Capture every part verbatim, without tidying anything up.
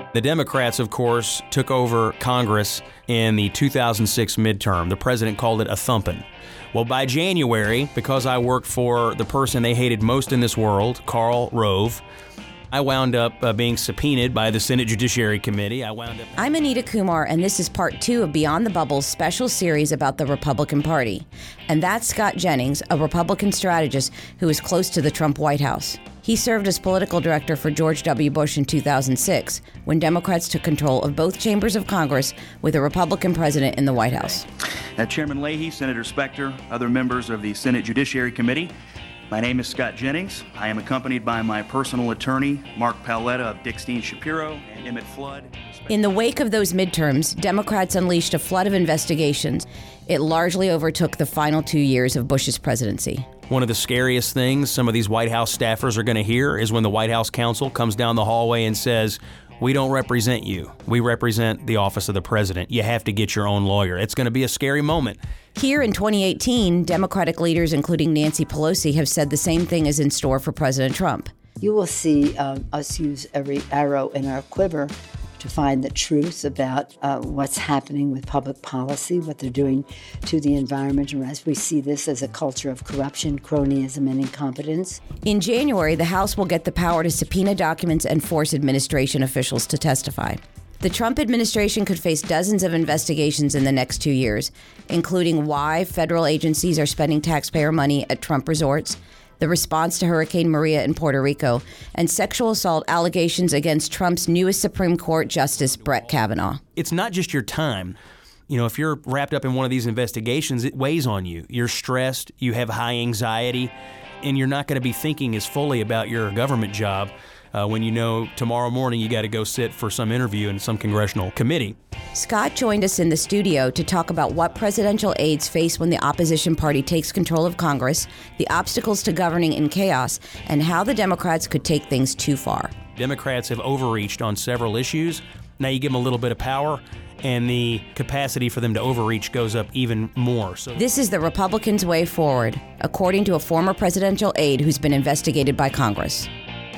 The Democrats, of course, took over Congress in the two thousand six midterm. The president called it a thumping. Well, by January, because I worked for the person they hated most in this world, Karl Rove, I wound up uh, being subpoenaed by the Senate Judiciary Committee. I wound up. I'm Anita Kumar, and this is part two of Beyond the Bubble's special series about the Republican Party. And that's Scott Jennings, a Republican strategist who is close to the Trump White House. He served as political director for George W. Bush in two thousand six, when Democrats took control of both chambers of Congress with a Republican president in the White House. Uh, Chairman Leahy, Senator Specter, other members of the Senate Judiciary Committee, my name is Scott Jennings. I am accompanied by my personal attorney, Mark Paoletta of Dickstein Shapiro, and Emmett Flood. In the wake of those midterms, Democrats unleashed a flood of investigations. It largely overtook the final two years of Bush's presidency. One of the scariest things some of these White House staffers are going to hear is when the White House counsel comes down the hallway and says, "We don't represent you. We represent the office of the president. You have to get your own lawyer." It's going to be a scary moment. Here in twenty eighteen, Democratic leaders, including Nancy Pelosi, have said the same thing is in store for President Trump. You will see um, us use every arrow in our quiver to find the truth about uh, what's happening with public policy, what they're doing to the environment, and as we see this as a culture of corruption, cronyism, and incompetence. In January, the House will get the power to subpoena documents and force administration officials to testify. The Trump administration could face dozens of investigations in the next two years, including why federal agencies are spending taxpayer money at Trump resorts, the response to Hurricane Maria in Puerto Rico, and sexual assault allegations against Trump's newest Supreme Court Justice, Brett Kavanaugh. It's not just your time. You know, if you're wrapped up in one of these investigations, it weighs on you. You're stressed, you have high anxiety, and you're not going to be thinking as fully about your government job uh, when you know tomorrow morning you got to go sit for some interview in some congressional committee. Scott joined us in the studio to talk about what presidential aides face when the opposition party takes control of Congress, the obstacles to governing in chaos, and how the Democrats could take things too far. Democrats have overreached on several issues. Now you give them a little bit of power, and the capacity for them to overreach goes up even more. So this is the Republicans' way forward, according to a former presidential aide who's been investigated by Congress.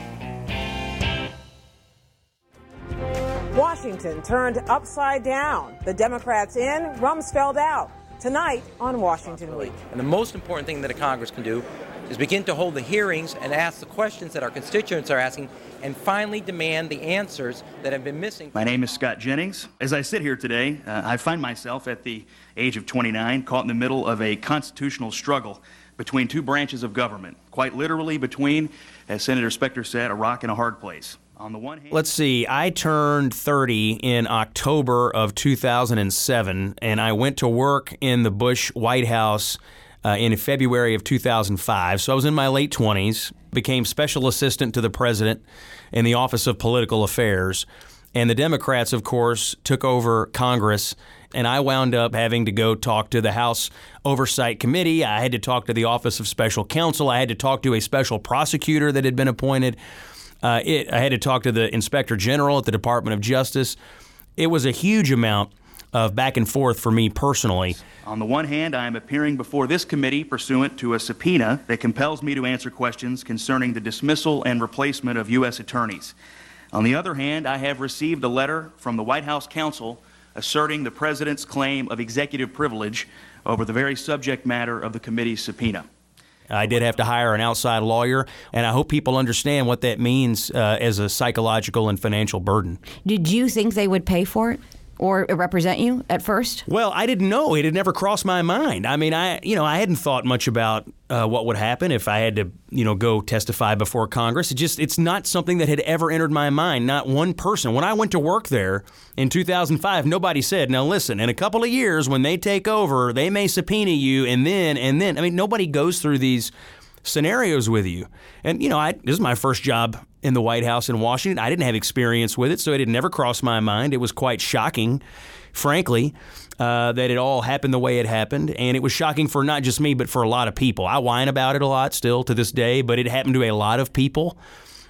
Washington turned upside down. The Democrats in, Rumsfeld out. Tonight on Washington Week. And the most important thing that a Congress can do is begin to hold the hearings and ask the questions that our constituents are asking, and finally demand the answers that have been missing. My name is Scott Jennings. As I sit here today, uh, I find myself at the age of twenty-nine caught in the middle of a constitutional struggle between two branches of government, quite literally between, as Senator Specter said, a rock and a hard place. On the one hand, let's see, I turned thirty in October of two thousand seven, and I went to work in the Bush White House uh, in February of two thousand five. So I was in my late twenties, became special assistant to the president in the Office of Political Affairs. And the Democrats, of course, took over Congress, and I wound up having to go talk to the House Oversight Committee. I had to talk to the Office of Special Counsel. I had to talk to a special prosecutor that had been appointed. Uh, it, I had to talk to the Inspector General at the Department of Justice. It was a huge amount of back and forth for me personally. On the one hand, I am appearing before this committee pursuant to a subpoena that compels me to answer questions concerning the dismissal and replacement of U S attorneys. On the other hand, I have received a letter from the White House counsel asserting the president's claim of executive privilege over the very subject matter of the committee's subpoena. I did have to hire an outside lawyer, and I hope people understand what that means uh, as a psychological and financial burden. Did you think they would pay for it or represent you at first? Well, I didn't know. It had never crossed my mind. I mean, I you know, I hadn't thought much about uh, what would happen if I had to, you know, go testify before Congress. It just it's not something that had ever entered my mind. Not one person. When I went to work there in two thousand five, nobody said, "Now listen, in a couple of years when they take over, they may subpoena you, and then and then." I mean, nobody goes through these scenarios with you. And, you know, I, this is my first job in the White House in Washington. I didn't have experience with it, so it had never crossed my mind. It was quite shocking, frankly, uh, that it all happened the way it happened. And it was shocking for not just me, but for a lot of people. I whine about it a lot still to this day, but it happened to a lot of people.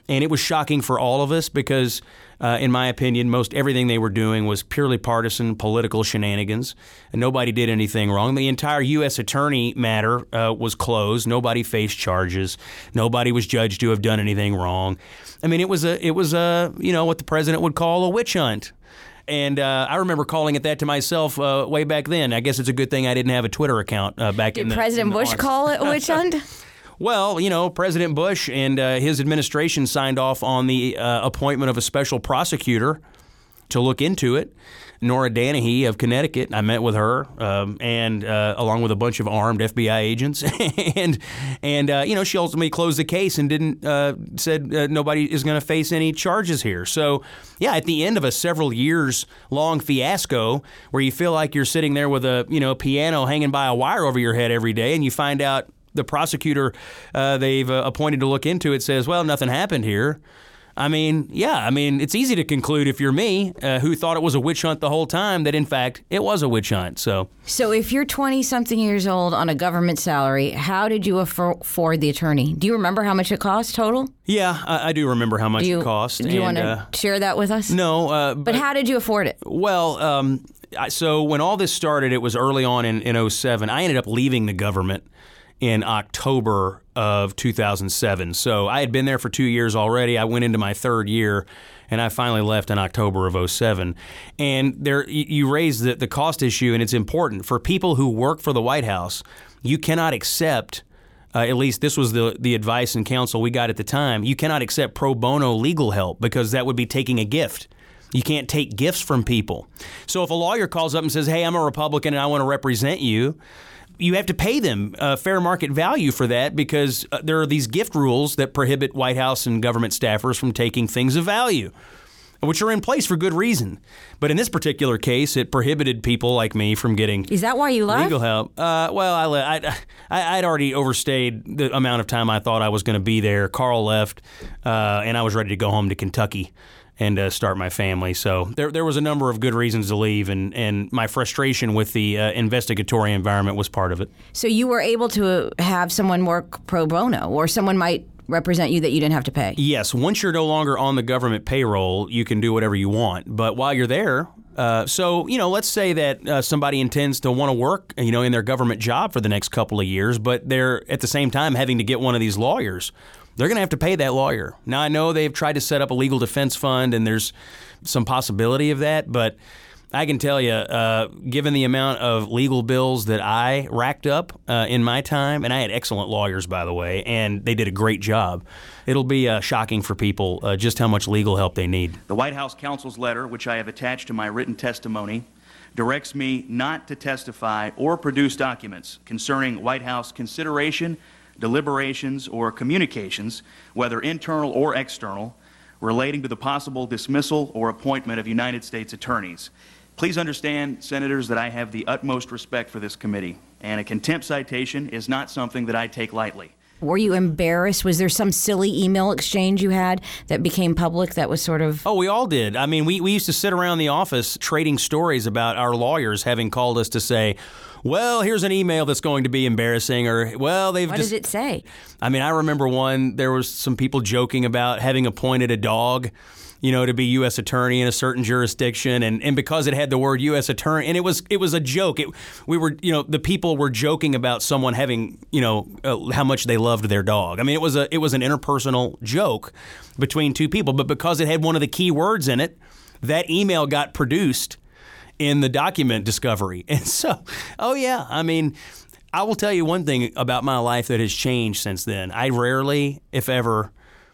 And it was shocking for all of us because, uh, in my opinion, most everything they were doing was purely partisan political shenanigans. And nobody did anything wrong. The entire U S attorney matter uh, was closed. Nobody faced charges. Nobody was judged to have done anything wrong. I mean, it was a, it was a, you know, what the president would call a witch hunt. And uh, I remember calling it that to myself uh, way back then. I guess it's a good thing I didn't have a Twitter account uh, back Did in the President in the Bush aughts. call it a witch hunt? Well, you know, President Bush and uh, his administration signed off on the uh, appointment of a special prosecutor to look into it. Nora Danahy of Connecticut, I met with her, um, and uh, along with a bunch of armed F B I agents, and and uh, you know, she ultimately closed the case and didn't uh, said uh, nobody is going to face any charges here. So, yeah, at the end of a several years long fiasco, where you feel like you're sitting there with a you know piano hanging by a wire over your head every day, and you find out the prosecutor uh, they've uh, appointed to look into it says, well, nothing happened here. I mean, yeah, I mean, it's easy to conclude if you're me, uh, who thought it was a witch hunt the whole time, that in fact it was a witch hunt. So, So if you're twenty-something years old on a government salary, how did you affo- afford the attorney? Do you remember how much it cost total? yeah, I, I do remember how much Do you, it cost. Do you and, want to uh, share that with us? no, uh, But how did you afford it? Well, um, I- so when all this started, it was early on in, in oh seven. I ended up leaving the government in October of two thousand seven. So I had been there for two years already. I went into my third year, and I finally left in October of oh seven. And there, you raised the, the cost issue, and it's important. For people who work for the White House, you cannot accept, uh, at least this was the, the advice and counsel we got at the time, you cannot accept pro bono legal help because that would be taking a gift. You can't take gifts from people. So if a lawyer calls up and says, hey, I'm a Republican and I want to represent you, you have to pay them uh, fair market value for that because uh, there are these gift rules that prohibit White House and government staffers from taking things of value, which are in place for good reason. But in this particular case, it prohibited people like me from getting Is that why you left? legal help. Uh, well, I, le- I, I, I'd already overstayed the amount of time I thought I was going to be there. Carl left, uh, and I was ready to go home to Kentucky and uh, start my family. So there there was a number of good reasons to leave, and, and my frustration with the uh, investigatory environment was part of it. So you were able to have someone work pro bono, or someone might represent you that you didn't have to pay? Yes, once you're no longer on the government payroll, you can do whatever you want. But while you're there, uh, so, you know, let's say that uh, somebody intends to want to work, you know, in their government job for the next couple of years, but they're at the same time having to get one of these lawyers. They're going to have to pay that lawyer. Now, I know they've tried to set up a legal defense fund, and there's some possibility of that, but I can tell you, uh, given the amount of legal bills that I racked up uh, in my time, and I had excellent lawyers, by the way, and they did a great job, it'll be uh, shocking for people uh, just how much legal help they need. The White House counsel's letter, which I have attached to my written testimony, directs me not to testify or produce documents concerning White House consideration, deliberations, or communications, whether internal or external, relating to the possible dismissal or appointment of United States attorneys. Please understand, Senators, that I have the utmost respect for this committee, and a contempt citation is not something that I take lightly. Were you embarrassed? Was there some silly email exchange you had that became public that was sort of... Oh, we all did. I mean, we, we used to sit around the office trading stories about our lawyers having called us to say, well, here's an email that's going to be embarrassing, or, well, they've What just... did it say? I mean, I remember one, there was some people joking about having appointed a dog, you know, to be U S attorney in a certain jurisdiction, and, and because it had the word U S attorney, and it was it was a joke. It, we were, you know, the people were joking about someone having, you know, uh, how much they loved their dog. I mean, it was a it was an interpersonal joke between two people, but because it had one of the key words in it, that email got produced in the document discovery. And so, oh yeah, I mean, I will tell you one thing about my life that has changed since then. I rarely, if ever,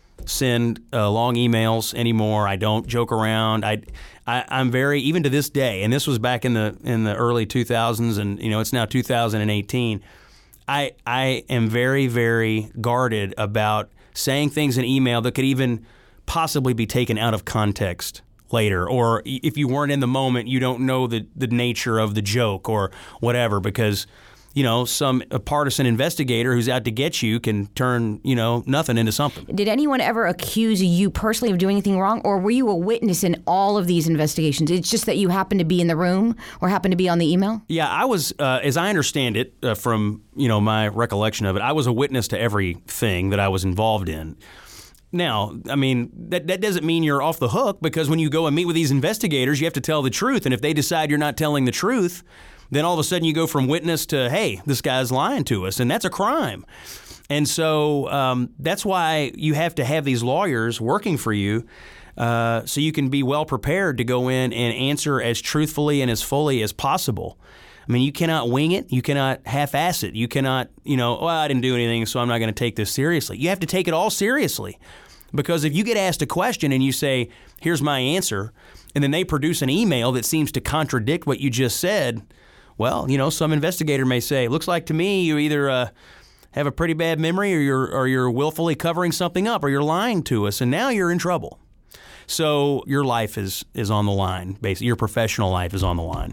send uh, long emails anymore. I don't joke around. I, I, I'm very, even to this day, and this was back in the in the early two thousands, and you know it's now two thousand eighteen. I I am very, very guarded about saying things in email that could even possibly be taken out of context later, or if you weren't in the moment, you don't know the, the nature of the joke or whatever, because you know, some a partisan investigator who's out to get you can turn, you know, nothing into something. Did anyone ever accuse you personally of doing anything wrong, or were you a witness in all of these investigations? It's just that you happened to be in the room or happened to be on the email? Yeah, I was, uh, as I understand it, uh, from, you know, my recollection of it, I was a witness to everything that I was involved in. Now, I mean, that, that doesn't mean you're off the hook, because when you go and meet with these investigators, you have to tell the truth. And if they decide you're not telling the truth, then all of a sudden you go from witness to, hey, this guy's lying to us, and that's a crime. And so um, that's why you have to have these lawyers working for you uh, so you can be well prepared to go in and answer as truthfully and as fully as possible. I mean, you cannot wing it. You cannot half-ass it. You cannot, you know, well, I didn't do anything, so I'm not going to take this seriously. You have to take it all seriously. Because if you get asked a question and you say, here's my answer, and then they produce an email that seems to contradict what you just said, well, you know, some investigator may say, looks like to me you either uh, have a pretty bad memory or you're, or you're willfully covering something up or you're lying to us, and now you're in trouble. So your life is, is on the line, basically. Your professional life is on the line.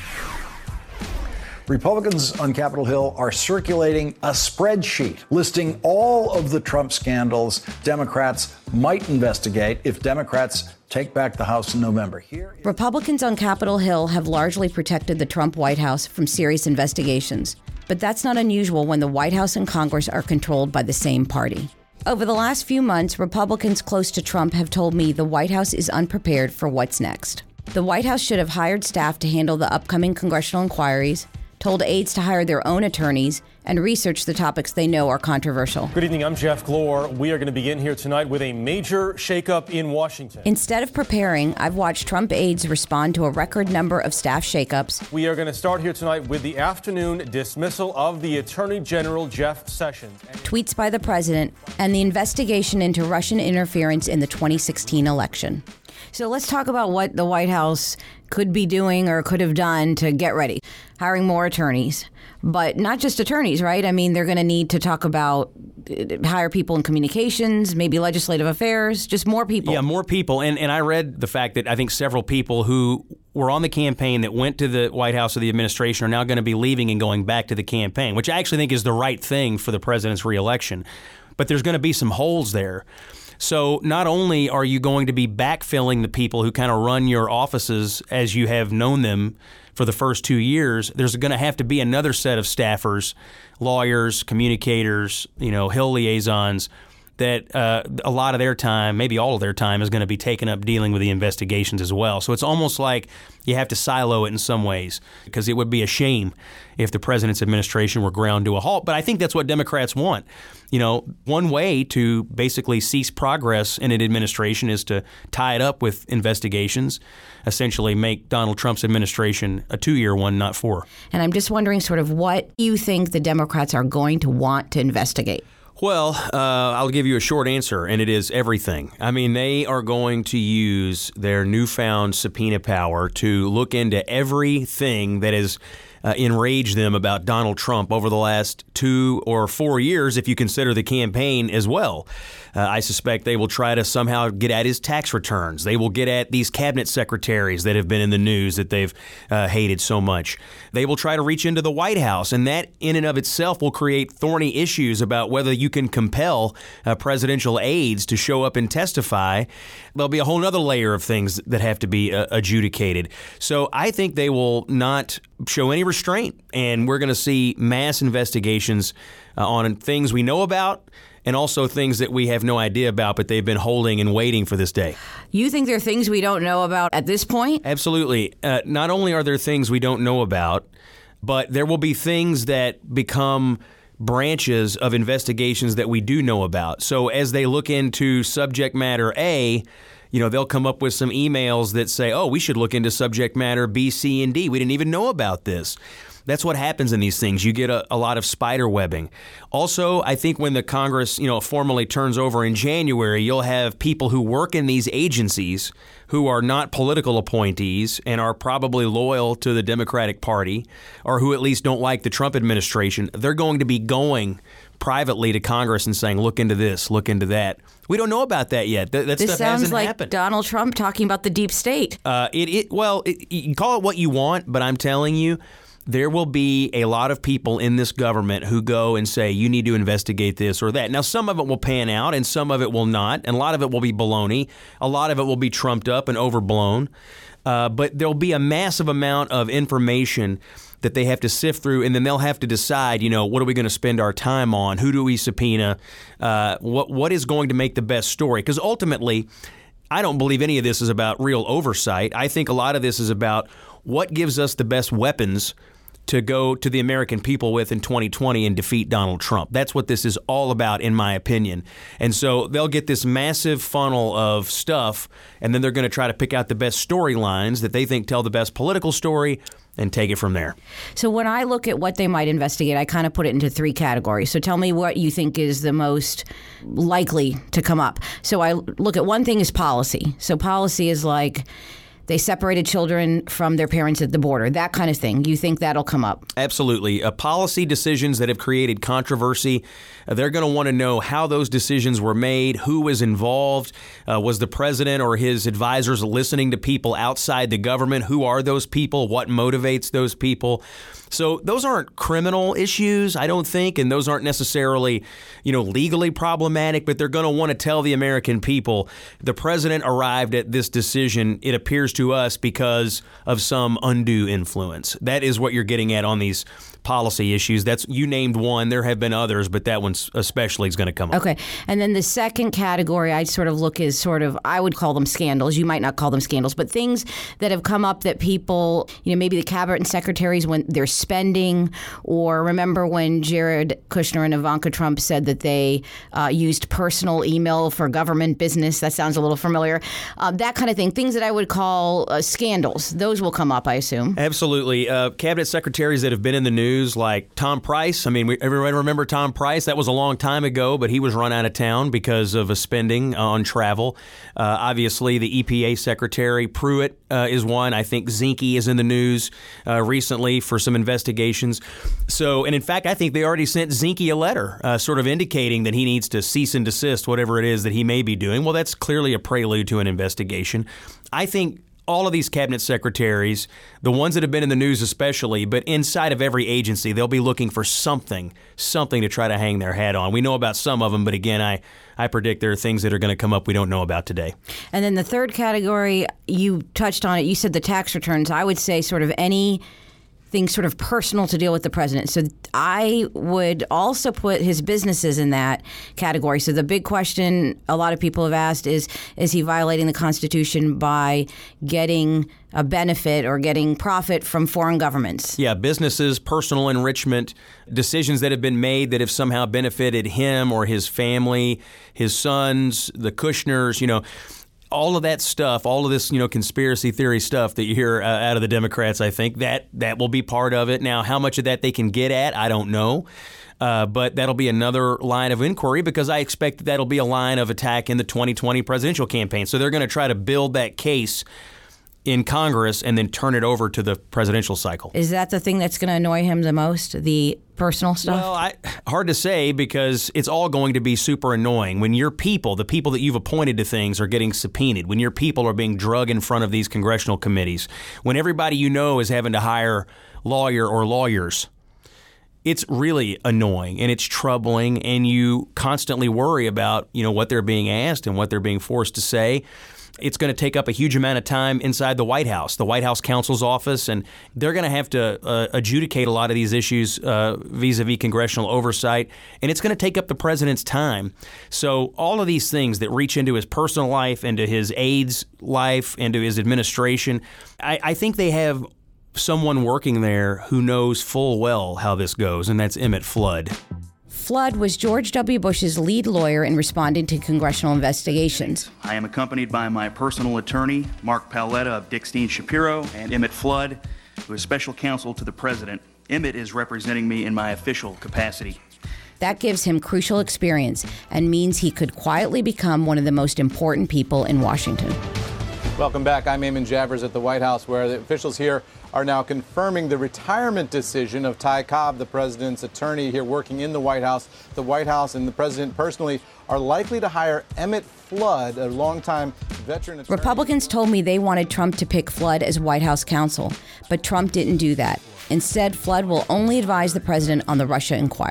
Republicans on Capitol Hill are circulating a spreadsheet listing all of the Trump scandals Democrats might investigate if Democrats take back the House in November. Here is- Republicans on Capitol Hill have largely protected the Trump White House from serious investigations. But that's not unusual when the White House and Congress are controlled by the same party. Over the last few months, Republicans close to Trump have told me the White House is unprepared for what's next. The White House should have hired staff to handle the upcoming congressional inquiries, told aides to hire their own attorneys, and research the topics they know are controversial. Good evening, I'm Jeff Glor. We are going to begin here tonight with a major shakeup in Washington. Instead of preparing, I've watched Trump aides respond to a record number of staff shakeups. We are going to start here tonight with the afternoon dismissal of the Attorney General Jeff Sessions. Tweets by the president, and the investigation into Russian interference in the twenty sixteen election. So let's talk about what the White House could be doing or could have done to get ready. Hiring more attorneys, but not just attorneys, right? I mean, they're going to need to talk about hire people in communications, maybe legislative affairs, just more people. Yeah, more people. And and I read the fact that I think several people who were on the campaign that went to the White House or the administration are now going to be leaving and going back to the campaign, which I actually think is the right thing for the president's reelection. But there's going to be some holes there. So not only are you going to be backfilling the people who kind of run your offices as you have known them for the first two years, there's going to have to be another set of staffers, lawyers, communicators, you know, Hill liaisons, that uh, a lot of their time, maybe all of their time, is going to be taken up dealing with the investigations as well. So it's almost like you have to silo it in some ways, because it would be a shame if the president's administration were ground to a halt. But I think that's what Democrats want. You know, one way to basically cease progress in an administration is to tie it up with investigations, essentially make Donald Trump's administration a two-year one, not four. And I'm just wondering sort of what you think the Democrats are going to want to investigate. Well, uh, I'll give you a short answer, and it is everything. I mean, they are going to use their newfound subpoena power to look into everything that has uh, enraged them about Donald Trump over the last two or four years, if you consider the campaign as well. Uh, I suspect they will try to somehow get at his tax returns. They will get at these cabinet secretaries that have been in the news that they've uh, hated so much. They will try to reach into the White House, and that in and of itself will create thorny issues about whether you can compel uh, presidential aides to show up and testify. There'll be a whole other layer of things that have to be uh, adjudicated. So I think they will not show any restraint, and we're going to see mass investigations uh, on things we know about, and also things that we have no idea about, but they've been holding and waiting for this day. You think there are things we don't know about at this point? Absolutely. Uh, not only are there things we don't know about, but there will be things that become branches of investigations that we do know about. So as they look into subject matter A, you know, they'll come up with some emails that say, oh, we should look into subject matter B, C, and D. We didn't even know about this. That's what happens in these things. You get a, a lot of spider webbing. Also, I think when the Congress, you know, formally turns over in January, you'll have people who work in these agencies who are not political appointees and are probably loyal to the Democratic Party, or who at least don't like the Trump administration. They're going to be going privately to Congress and saying, look into this, look into that. We don't know about that yet. That, that this stuff sounds hasn't like happened. Donald Trump talking about the deep state. Uh, it, it well, it, you can call it what you want, but I'm telling you, there will be a lot of people in this government who go and say, you need to investigate this or that. Now, some of it will pan out and some of it will not. And a lot of it will be baloney. A lot of it will be trumped up and overblown. Uh, but there'll be a massive amount of information that they have to sift through, and then they'll have to decide, you know, what are we going to spend our time on? Who do we subpoena? Uh, what what is going to make the best story? Because ultimately, I don't believe any of this is about real oversight. I think a lot of this is about what gives us the best weapons to go to the American people with in twenty twenty and defeat Donald Trump. That's what this is all about, in my opinion. And so they'll get this massive funnel of stuff, and then they're going to try to pick out the best storylines that they think tell the best political story and take it from there. So when I look at what they might investigate, I kind of put it into three categories. So tell me what you think is the most likely to come up. So I look at one thing is policy. So policy is like, they separated children from their parents at the border, that kind of thing. You think that'll come up? Absolutely. Uh, policy decisions that have created controversy, uh, they're going to want to know how those decisions were made, who was involved, uh, was the president or his advisors listening to people outside the government? Who are those people? What motivates those people? So those aren't criminal issues, I don't think, and those aren't necessarily, you know, legally problematic, but they're going to want to tell the American people the president arrived at this decision, it appears to us, because of some undue influence. That is what you're getting at on these policy issues. That's, you named one. There have been others, but that one especially is going to come up. Okay. And then the second category I'd sort of look is sort of, I would call them scandals. You might not call them scandals, but things that have come up that people, you know, maybe the cabinet and secretaries when they're spending, or remember when Jared Kushner and Ivanka Trump said that they uh, used personal email for government business. That sounds a little familiar. Uh, that kind of thing. Things that I would call uh, scandals. Those will come up, I assume. Absolutely. Uh, cabinet secretaries that have been in the news, like Tom Price. I mean, we, everyone remember Tom Price? That was a long time ago, but he was run out of town because of a spending on travel. Uh, obviously, the E P A Secretary Pruitt uh, is one. I think Zinke is in the news uh, recently for some investigations. So, and in fact, I think they already sent Zinke a letter uh, sort of indicating that he needs to cease and desist whatever it is that he may be doing. Well, that's clearly a prelude to an investigation. I think all of these cabinet secretaries, the ones that have been in the news especially, but inside of every agency, they'll be looking for something, something to try to hang their hat on. We know about some of them, but again, I, I predict there are things that are going to come up we don't know about today. And then the third category, you touched on it. You said the tax returns. I would say sort of any things sort of personal to deal with the president. So I would also put his businesses in that category. So the big question a lot of people have asked is, is he violating the Constitution by getting a benefit or getting profit from foreign governments? Yeah, businesses, personal enrichment, decisions that have been made that have somehow benefited him or his family, his sons, the Kushners, you know. All of that stuff, all of this, you know, conspiracy theory stuff that you hear uh, out of the Democrats, I think that that will be part of it. Now, how much of that they can get at, I don't know. Uh, but that'll be another line of inquiry because I expect that that'll be a line of attack in the twenty twenty presidential campaign. So they're going to try to build that case in Congress and then turn it over to the presidential cycle. Is that the thing that's going to annoy him the most, the personal stuff? Well, I, hard to say because it's all going to be super annoying. When your people, the people that you've appointed to things, are getting subpoenaed, when your people are being drugged in front of these congressional committees, when everybody you know is having to hire lawyer or lawyers, it's really annoying and it's troubling, and you constantly worry about, you know, what they're being asked and what they're being forced to say. It's going to take up a huge amount of time inside the White House, the White House counsel's office, and they're going to have to uh, adjudicate a lot of these issues uh, vis-a-vis congressional oversight, and it's going to take up the president's time. So all of these things that reach into his personal life, into his aide's life, into his administration, I, I think they have someone working there who knows full well how this goes, and that's Emmett Flood. Flood was George W. Bush's lead lawyer in responding to congressional investigations. I am accompanied by my personal attorney, Mark Paoletta of Dickstein Shapiro, and Emmett Flood, who is special counsel to the president. Emmett is representing me in my official capacity. That gives him crucial experience and means he could quietly become one of the most important people in Washington. Welcome back. I'm Eamon Javers at the White House, where the officials here are now confirming the retirement decision of Ty Cobb, the president's attorney here working in the White House. The White House and the president personally are likely to hire Emmett Flood, a longtime veteran attorney. Republicans told me they wanted Trump to pick Flood as White House counsel, but Trump didn't do that. Instead, Flood will only advise the president on the Russia inquiry.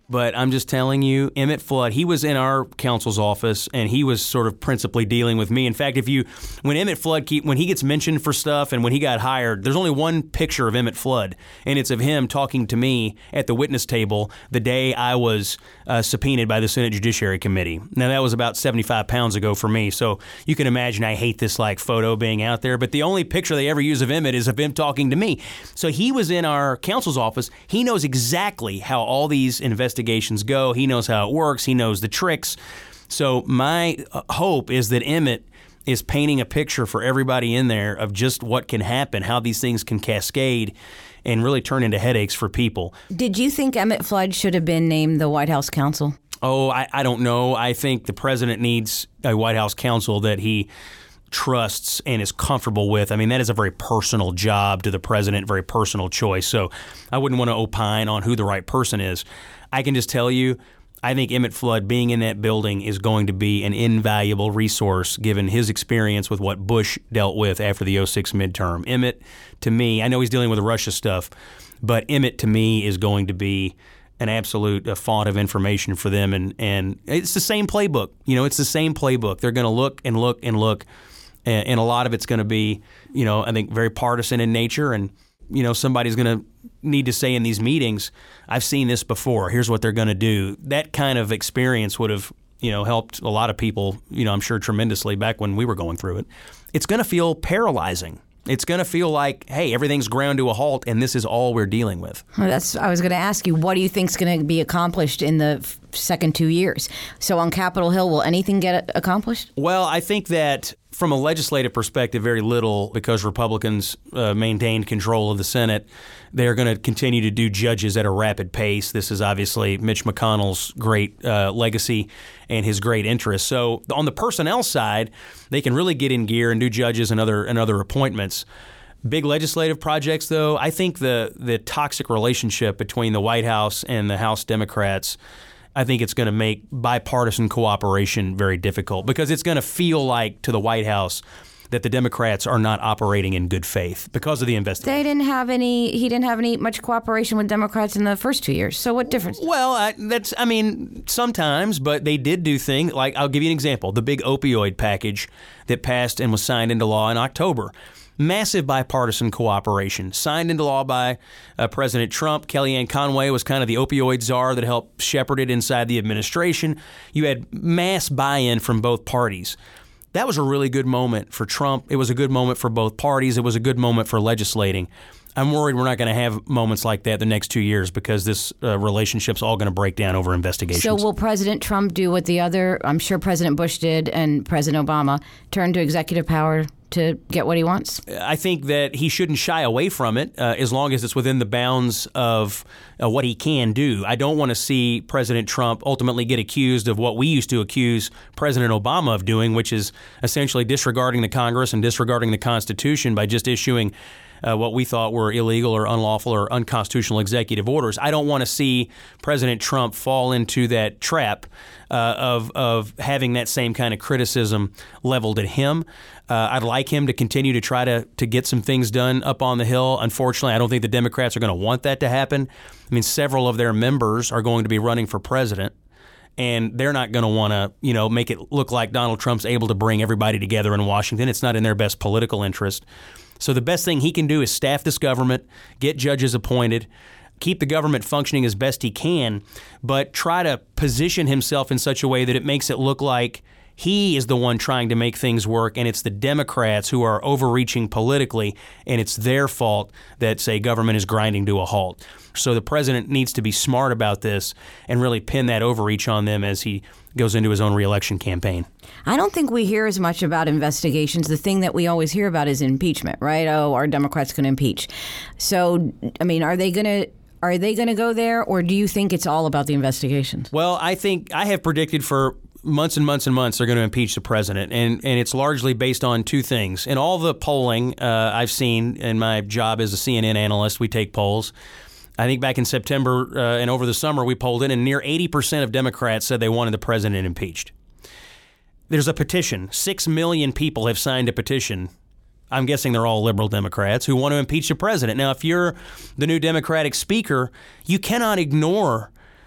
But I'm just telling you, Emmett Flood, he was in our counsel's office, and he was sort of principally dealing with me. In fact, if you, when Emmett Flood, keep, when he gets mentioned for stuff and when he got hired, there's only one picture of Emmett Flood, and it's of him talking to me at the witness table the day I was uh, subpoenaed by the Senate Judiciary Committee. Now, that was about seventy-five pounds ago for me, so you can imagine I hate this like photo being out there, but the only picture they ever use of Emmett is of him talking to me. So he was in our counsel's office. He knows exactly how all these investigations Investigations go. He knows how it works. He knows the tricks. So my hope is that Emmett is painting a picture for everybody in there of just what can happen, how these things can cascade and really turn into headaches for people. Did you think Emmett Flood should have been named the White House counsel? Oh, I, I don't know. I think the president needs a White House counsel that he trusts and is comfortable with. I mean, that is a very personal job to the president, very personal choice. So I wouldn't want to opine on who the right person is. I can just tell you, I think Emmett Flood being in that building is going to be an invaluable resource given his experience with what Bush dealt with after the oh six midterm. Emmett, to me, I know he's dealing with the Russia stuff, but Emmett, to me, is going to be an absolute uh, font of information for them. And, and it's the same playbook. You know, it's the same playbook. They're going to look and look and look, and, and a lot of it's going to be, you know, I think very partisan in nature. And, you know, somebody's going to need to say in these meetings, I've seen this before. Here's what they're going to do. That kind of experience would have, you know, helped a lot of people, you know, I'm sure tremendously back when we were going through it. It's going to feel paralyzing. It's going to feel like, hey, everything's ground to a halt, and this is all we're dealing with. Well, that's. I was going to ask you, what do you think is going to be accomplished in the f- second two years? So on Capitol Hill, will anything get accomplished? Well, I think that from a legislative perspective, very little, because Republicans uh, maintained control of the Senate. They're going to continue to do judges at a rapid pace. This is obviously Mitch McConnell's great uh, legacy and his great interest. So on the personnel side, they can really get in gear and do judges and other and other appointments. Big legislative projects, though, I think the the toxic relationship between the White House and the House Democrats, I think it's going to make bipartisan cooperation very difficult because it's going to feel like to the White House that the Democrats are not operating in good faith because of the investigation. They didn't have any. He didn't have any much cooperation with Democrats in the first two years. So what difference? Well, I, that's. I mean, sometimes, but they did do things like, I'll give you an example: the big opioid package that passed and was signed into law in October. Massive bipartisan cooperation, signed into law by uh, President Trump. Kellyanne Conway was kind of the opioid czar that helped shepherd it inside the administration. You had mass buy-in from both parties. That was a really good moment for Trump. It was a good moment for both parties. It was a good moment for legislating. I'm worried we're not going to have moments like that the next two years because this uh, relationship's all going to break down over investigations. So will President Trump do what the other, I'm sure President Bush did and President Obama, turn to executive power to get what he wants? I think that he shouldn't shy away from it uh, as long as it's within the bounds of uh, what he can do. I don't want to see President Trump ultimately get accused of what we used to accuse President Obama of doing, which is essentially disregarding the Congress and disregarding the Constitution by just issuing Uh, what we thought were illegal or unlawful or unconstitutional executive orders. I don't want to see President Trump fall into that trap uh, of of having that same kind of criticism leveled at him. Uh, I'd like him to continue to try to, to get some things done up on the Hill. Unfortunately, I don't think the Democrats are going to want that to happen. I mean, several of their members are going to be running for president, and they're not going to want to, you know, make it look like Donald Trump's able to bring everybody together in Washington. It's not in their best political interest. So the best thing he can do is staff this government, get judges appointed, keep the government functioning as best he can, but try to position himself in such a way that it makes it look like he is the one trying to make things work, and it's the Democrats who are overreaching politically, and it's their fault that, say, government is grinding to a halt. So the president needs to be smart about this and really pin that overreach on them as he goes into his own reelection campaign. I don't think we hear as much about investigations. The thing that we always hear about is impeachment, right? Oh, our Democrats going to impeach. So, I mean, are they going to are they going to go there, or do you think it's all about the investigations? Well, I think I have predicted for months and months and months they're going to impeach the president, and, and it's largely based on two things. In all the polling uh, I've seen in my job as a C N N analyst, we take polls. I think back in September uh, and over the summer we polled in, and near eighty percent of Democrats said they wanted the president impeached. There's a petition. Six million people have signed a petition. I'm guessing they're all liberal Democrats who want to impeach the president. Now, if you're the new Democratic speaker, you cannot ignore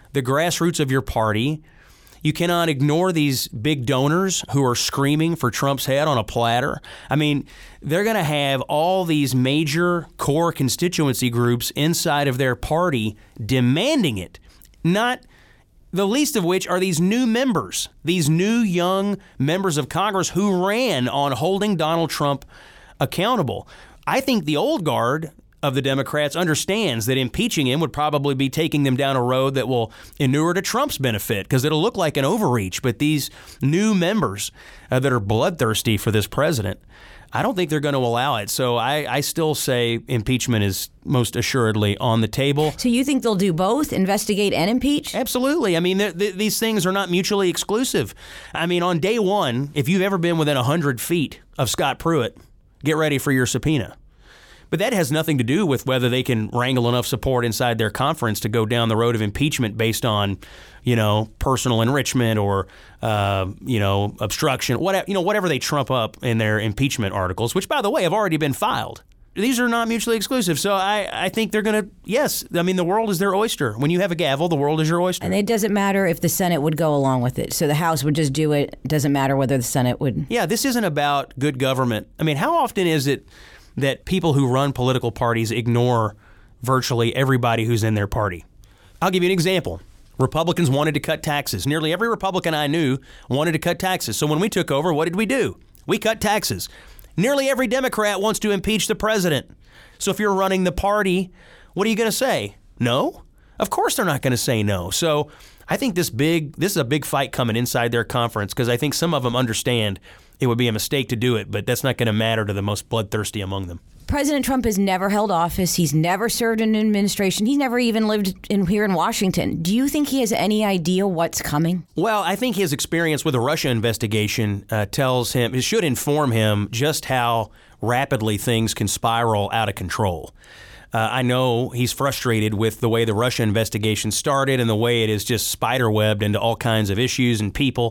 the grassroots of your party. You cannot ignore these big donors who are screaming for Trump's head on a platter. I mean, they're going to have all these major core constituency groups inside of their party demanding it, not the least of which are these new members, these new young members of Congress who ran on holding Donald Trump accountable. I think the old guard of the Democrats understands that impeaching him would probably be taking them down a road that will inure to Trump's benefit because it'll look like an overreach. But these new members uh, that are bloodthirsty for this president, I don't think they're going to allow it. So I, I still say impeachment is most assuredly on the table. So you think they'll do both, investigate and impeach? Absolutely. I mean, th- th- these things are not mutually exclusive. I mean, on day one, if you've ever been within one hundred feet of Scott Pruitt, get ready for your subpoena. But that has nothing to do with whether they can wrangle enough support inside their conference to go down the road of impeachment based on, you know, personal enrichment or, uh, you know, obstruction, whatever, you know, whatever they trump up in their impeachment articles, which, by the way, have already been filed. These are not mutually exclusive. So I, I think they're going to, yes, I mean, the world is their oyster. When you have a gavel, the world is your oyster. And it doesn't matter if the Senate would go along with it. So the House would just do it. It doesn't matter whether the Senate would. Yeah, this isn't about good government. I mean, how often is it that people who run political parties ignore virtually everybody who's in their party? I'll give you an example. Republicans wanted to cut taxes. Nearly every Republican I knew wanted to cut taxes. So when we took over, what did we do? We cut taxes. Nearly every Democrat wants to impeach the president. So if you're running the party, what are you going to say? No? Of course they're not going to say no. So I think this big, this is a big fight coming inside their conference because I think some of them understand it would be a mistake to do it, but that's not going to matter to the most bloodthirsty among them. President Trump has never held office. He's never served in an administration. He's never even lived in here in Washington. Do you think he has any idea what's coming? Well, I think his experience with the Russia investigation uh, tells him, it should inform him just how rapidly things can spiral out of control. Uh, I know he's frustrated with the way the Russia investigation started and the way it is just spiderwebbed into all kinds of issues and people.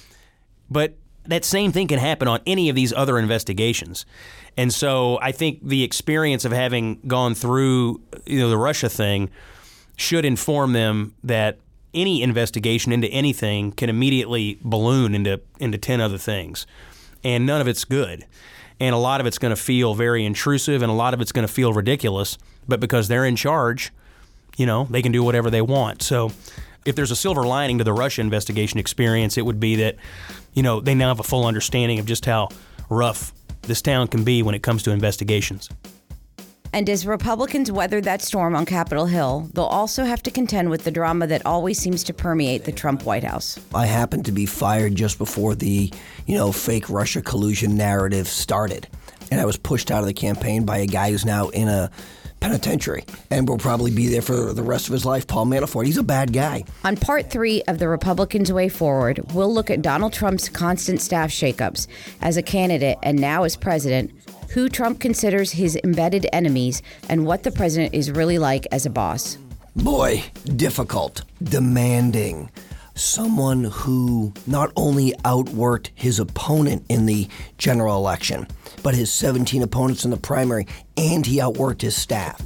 But that same thing can happen on any of these other investigations. And so I think the experience of having gone through, you know, the Russia thing should inform them that any investigation into anything can immediately balloon into into ten other things. And none of it's good. And a lot of it's going to feel very intrusive and a lot of it's going to feel ridiculous. But because they're in charge, you know, they can do whatever they want. So if there's a silver lining to the Russia investigation experience, it would be that, you know, they now have a full understanding of just how rough this town can be when it comes to investigations. And as Republicans weather that storm on Capitol Hill, they'll also have to contend with the drama that always seems to permeate the Trump White House. I happened to be fired just before the, you know, fake Russia collusion narrative started. And I was pushed out of the campaign by a guy who's now in a penitentiary and will probably be there for the rest of his life, Paul Manafort. He's a bad guy. On part three of the Republicans' Way Forward, we'll look at Donald Trump's constant staff shakeups as a candidate and now as president, who Trump considers his embedded enemies, and what the president is really like as a boss. Boy, difficult, demanding. Someone who not only outworked his opponent in the general election, but his seventeen opponents in the primary, and he outworked his staff.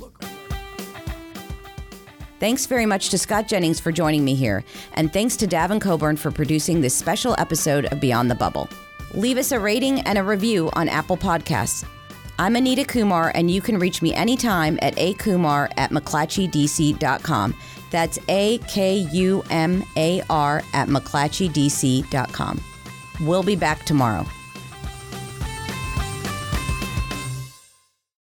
Thanks very much to Scott Jennings for joining me here, and thanks to Davin Coburn for producing this special episode of Beyond the Bubble. Leave us a rating and a review on Apple Podcasts. I'm Anita Kumar, and you can reach me anytime at akumar at mcclatchy d c dot com. That's A K U M A R at mcclatchy d c dot com. We'll be back tomorrow.